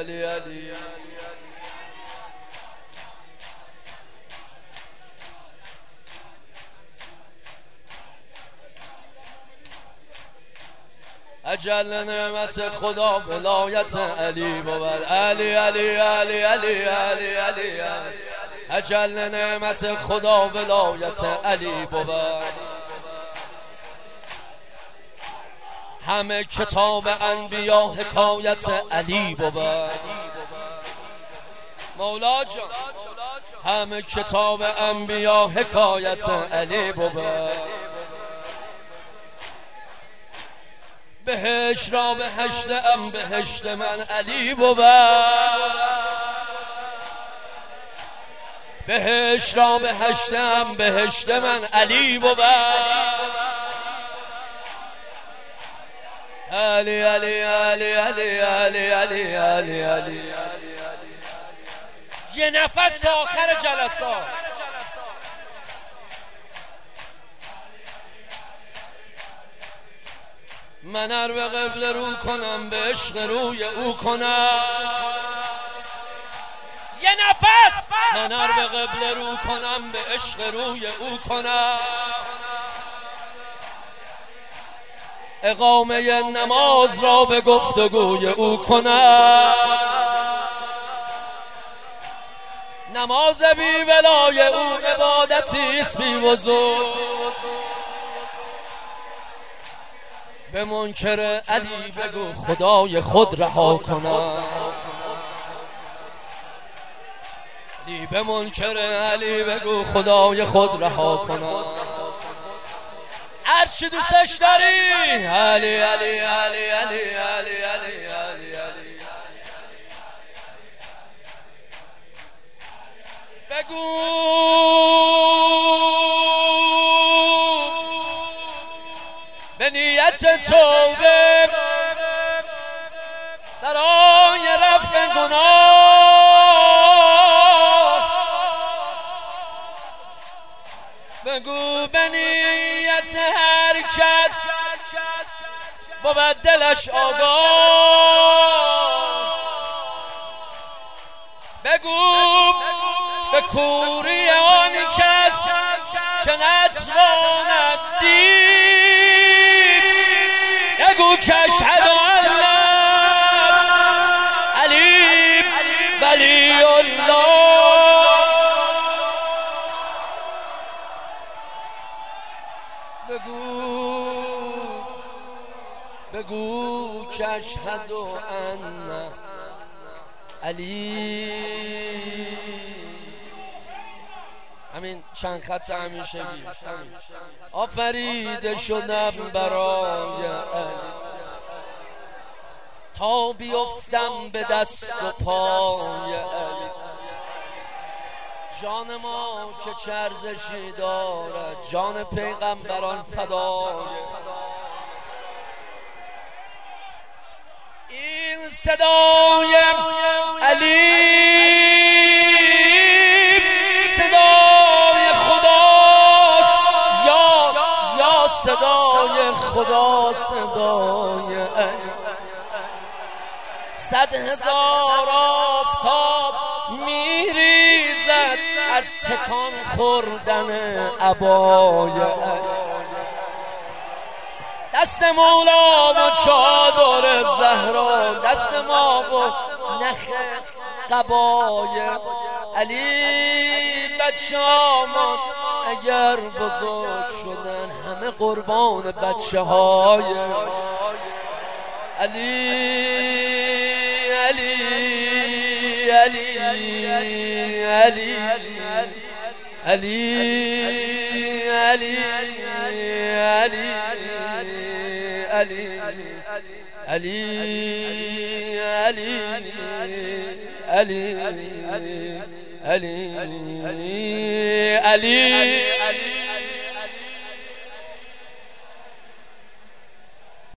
علی علی اجل نعمت خدا ولایت علی بود علی علی علی علی علی علی اجل نعمت خدا ولایت علی بود همه کتاب انبیا حکایت علی بود مولا جان همه کتاب انبیا حکایت علی بود بهشت را بهشتم بهشت من علی بود بهشت را بهشتم بهشت من علی بود علی علی علی علی علی علی علی علی یه نفس تا آخر جلسات من ار به قبله رو کنم به عشق روی او کنم یه نفس من ار به قبله رو کنم به عشق روی او کنم اقامه نماز را به گفتگوی او کنم نماز بی ولای او عبادتی است بی وضو به منکر علی بگو خدای خود رها کنم علی به منکر علی بگو خدای خود رها کنم هر چی دوستش داری علی علی علی علی علی علی علی علی بگو به نیت توبه برای رفع گناه بگو به نیت هر کس بود دلش آگاه بگو به کوری آن کس که نتواند دید بگو که اشهد ان علی ولی الله بگو که اشهد ان علی همین چند خط همیشه گیر آفریده شدم برای علی تا بیفتم به دست و پای علی جان ما که چه ارزشی دارد جان پیغمبران فدای این صدای علی صدای خداست یا صدای خدا صدای علی 100,000 آفتاب میریزد از تکان خوردن عبای علی دست مولا و چادر زهرا دست ما و نخ قبای علی بچه ما اگر بزرگ شدن همه قربان بچه های علی علی علی علی علی علی علی علی علی علی علی علی علی علی